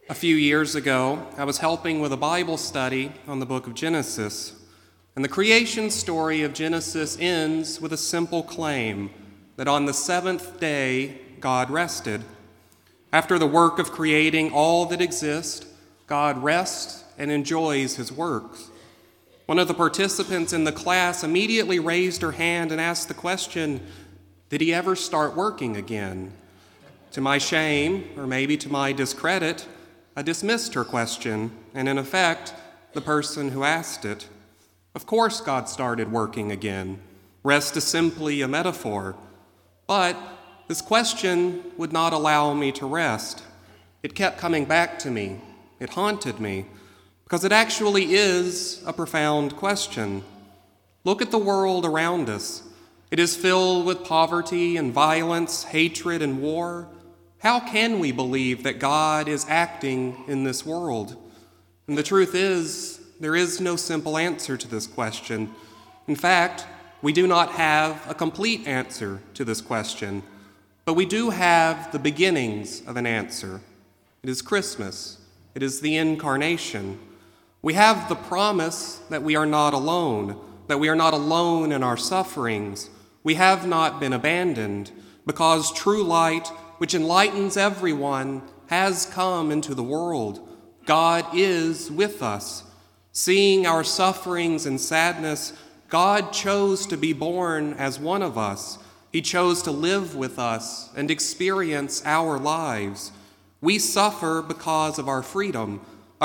A few years ago, I was helping with a Bible study on the book of Genesis, and the creation story of Genesis ends with a simple claim that on the seventh day, God rested. After the work of creating all that exists, God rests and enjoys his works. One of the participants in the class immediately raised her hand and asked the question, did he ever start working again? To my shame, or maybe to my discredit, I dismissed her question, and in effect, the person who asked it. Of course God started working again. Rest is simply a metaphor. But this question would not allow me to rest. It kept coming back to me. It haunted me, because it actually is a profound question. Look at the world around us. It is filled with poverty and violence, hatred and war. How can we believe that God is acting in this world? And the truth is, there is no simple answer to this question. In fact, we do not have a complete answer to this question, but we do have the beginnings of an answer. It is Christmas. It is the incarnation. We have the promise that we are not alone, that we are not alone in our sufferings. We have not been abandoned, because true light, which enlightens everyone, has come into the world. God is with us. Seeing our sufferings and sadness, God chose to be born as one of us. He chose to live with us and experience our lives. We suffer because of our freedom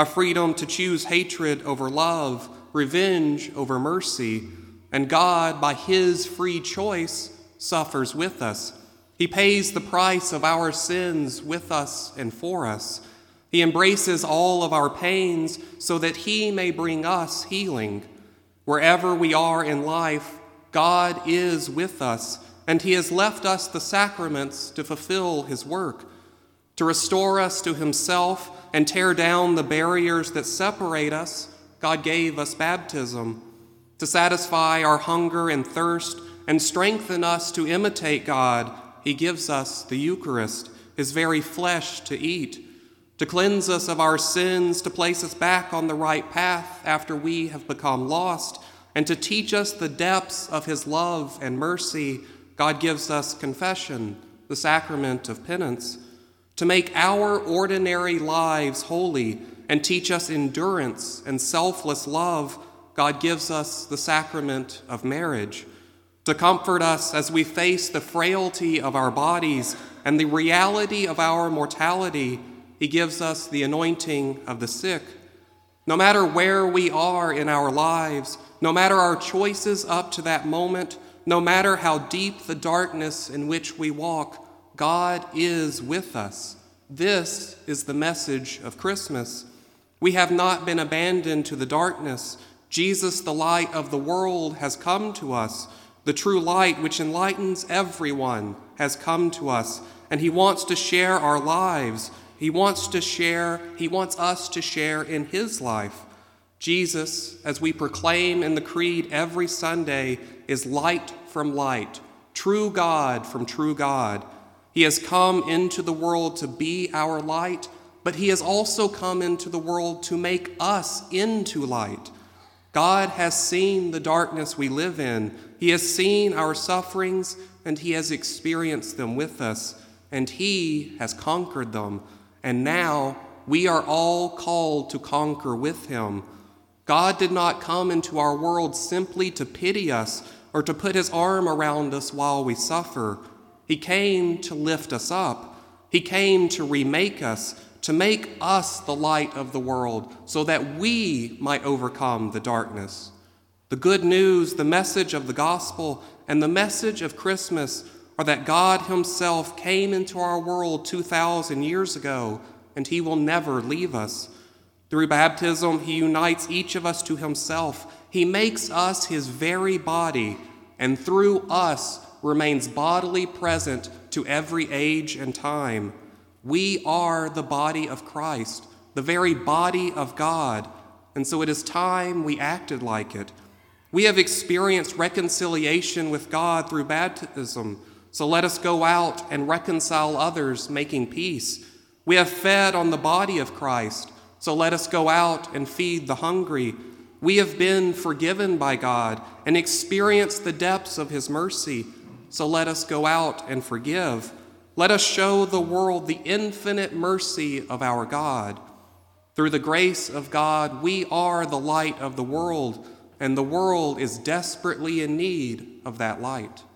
to choose hatred over love, revenge over mercy, and God, by his free choice, suffers with us. He pays the price of our sins with us and for us. He embraces all of our pains so that he may bring us healing. Wherever we are in life, God is with us, and he has left us the sacraments to fulfill his work, to restore us to himself and tear down the barriers that separate us. God gave us baptism. To satisfy our hunger and thirst and strengthen us to imitate God, he gives us the Eucharist, his very flesh to eat, to cleanse us of our sins, to place us back on the right path after we have become lost, and to teach us the depths of his love and mercy. God gives us confession, the sacrament of penance, to make our ordinary lives holy and teach us endurance and selfless love. God gives us the sacrament of marriage, to comfort us as we face the frailty of our bodies and the reality of our mortality. He gives us the anointing of the sick. No matter where we are in our lives, no matter our choices up to that moment, no matter how deep the darkness in which we walk, God is with us. This is the message of Christmas. We have not been abandoned to the darkness. Jesus, the light of the world, has come to us. The true light which enlightens everyone has come to us, and he wants to share our lives. He wants us to share in his life. Jesus, as we proclaim in the Creed every Sunday, is light from light, true God from true God. He has come into the world to be our light, but he has also come into the world to make us into light. God has seen the darkness we live in. He has seen our sufferings, and he has experienced them with us, and he has conquered them. And now we are all called to conquer with him. God did not come into our world simply to pity us or to put his arm around us while we suffer. He came to lift us up. He came to remake us, to make us the light of the world so that we might overcome the darkness. The good news, the message of the gospel, and the message of Christmas are that God himself came into our world 2,000 years ago, and he will never leave us. Through baptism, he unites each of us to himself. He makes us his very body, and through us remains bodily present to every age and time. We are the body of Christ, the very body of God, and so it is time we acted like it. We have experienced reconciliation with God through baptism, so let us go out and reconcile others, making peace. We have fed on the body of Christ, so let us go out and feed the hungry. We have been forgiven by God and experienced the depths of his mercy, so let us go out and forgive. Let us show the world the infinite mercy of our God. Through the grace of God, we are the light of the world, and the world is desperately in need of that light.